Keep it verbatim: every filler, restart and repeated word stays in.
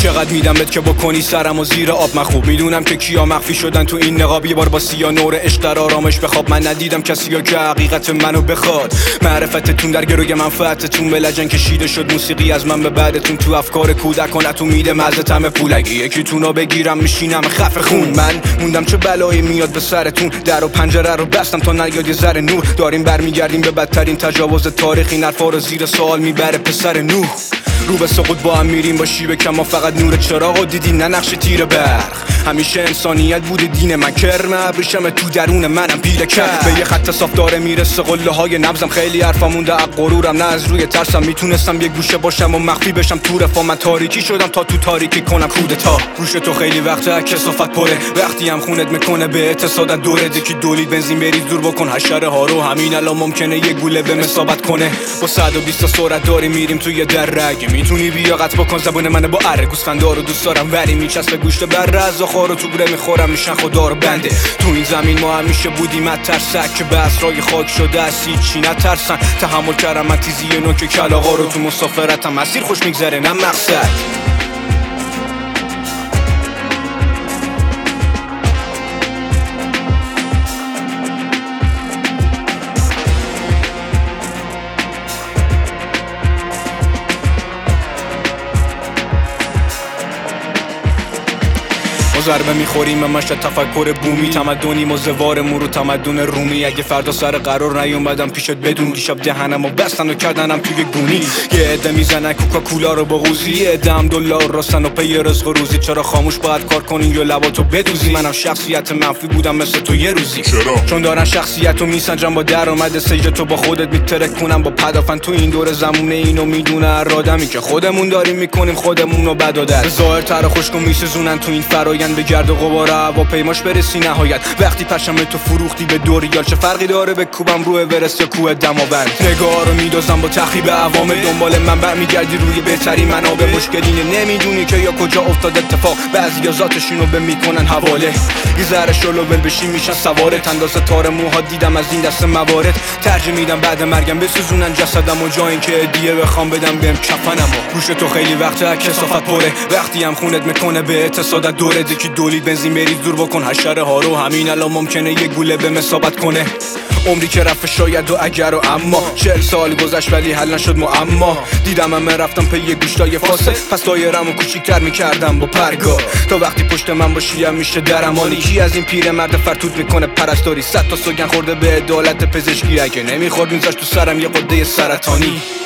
چقدر میدم بهت که بکنی سرمو زیر آب. من خوب میدونم که کیا مخفی شدن تو این نقاب. یه بار با سیا نور عشق در آرامش بخواب. من ندیدم کسی که حقیقت منو بخواد. معرفتتون در گروی منفعتتون به لجن کشیده شد. موسیقی از من به بعدتون تو افکار کودکانت میده مزه طعم پول. اگه یکیتونو بگیرم میشینم خفه خون. من موندم چه بلایی میاد به سرتون. در و پنجره رو بستم تا نیاد یه ذره نور. داریم برمیگردیم به بدترین تجاوز تاریخی. نرفا رو زیر سوال میبره پسر نوح. رو به سقوط با هم میریم با شیب کما. فقط نور چراغ و دیدی نه نقش تیر برق. همیشه انسانیت بوده دین من. کرم ابریشم تو درون منم پیله کرد. به یه خط صاف داره میرسه قله های نبضم. خیلی حرفا مونده عق غرورم نه از روی ترسم. میتونستم یه گوشه باشم و مخفی بشم تو رفا. من تاریکی شدم تا تو تاریکی کنم کودتا. روش تو خیلی وقته کثافت پره. وقتی هم خونت میکنه به اتصادت دوره. دکی دولید بنزین بریز دور بکن حشره ها رو. همین الان ممکنه یه گوله به مسابت کنه. با صد و بیست سرعت داری میریم توی درگ. میتونی بیا قطع بکن زبون منو با اره. گوسفندا رو دوست دارم ولی میچسبه گوشت بره. از آخر تو گوره میخورم میشن خدا رو بنده. تو این زمین ما همیشه بودیم ترسک که به اسرای خاک شده از هیچی نترسن. تحمل کردم من تیزی نوک کلاغا رو. تو مسافرتم مسیر خوش میگذره نه مقصد. ضربه میخوریم همش تفکر بومی. تمدنیم و زوارمون رو تمدن رومی. اگه فردا سر قرار نیومدم پیشت بدون. دیشب دهنمو بستن و کردنم توی گونی. یه عده میزنن کوکاکولا رو با قوزی. یه عده هم دلار راستن و پی رزق و روزی. چرا خاموش باید کار کنی یا لباتو بدوزی؟ منم شخصیت منفی بودم مثل تو یه روزی. چرا؟ چون دارن شخصیتو میسنجن با درآمد سجده. تو با خودت میترک کنم با پدافن. تو این دور زمونه اینو میدونه هر آدمی که خودمون داریم میکنیم خودمونو بدادر. ظاهرتر خوشگو میسوزونن تو این فرایند. به گرد و غبار هواپیماش برسی نهایت. وقتی پشم تو فروختی به دو ریال. چه فرقی داره به کوبم روی اورست یا کوه دماوند؟ نگاه رو میدازم با تخریب عوامل. دنبال من برمیگردی روی بهترین منابع. مشکلینه نمیدونی که یا کجا افتاد اتفاق. بعضیا ذاتشونو به میکنن حواله. یه ذره شلوول بشی میشن سوارت. اندازه تار موها دیدم از این دست موارد. ترجیح میدم بعد مرگم بسوزونن جسدم و جا اینکه هدیه بخوام بدم بهم کفنمو. روش تو خیلی وقته کثافت پره. وقتی هم خونت میکنه به اتصادت دوره. دکی دولید بنزین بریز دور بکن حشره ها رو. همین الان ممکنه یه گوله به مسابت کنه. عمری که رفت شاید و اگر و اما. چهل سال گذشت ولی حل نشد معما. دیدم همه رفتم پی گوشتای فاسد. پس دایرمو کوچیک‌تر میکردم با پرگار. تا وقتی پشت من باشی هم میشه درمانی. کی از این پیر مرد فرتوت میکنه پرستاری؟ صد تا سوگن خورده به عدالت پزشکی. اگه نمیخورد میذاشت تو سرم یه قده سرطانی.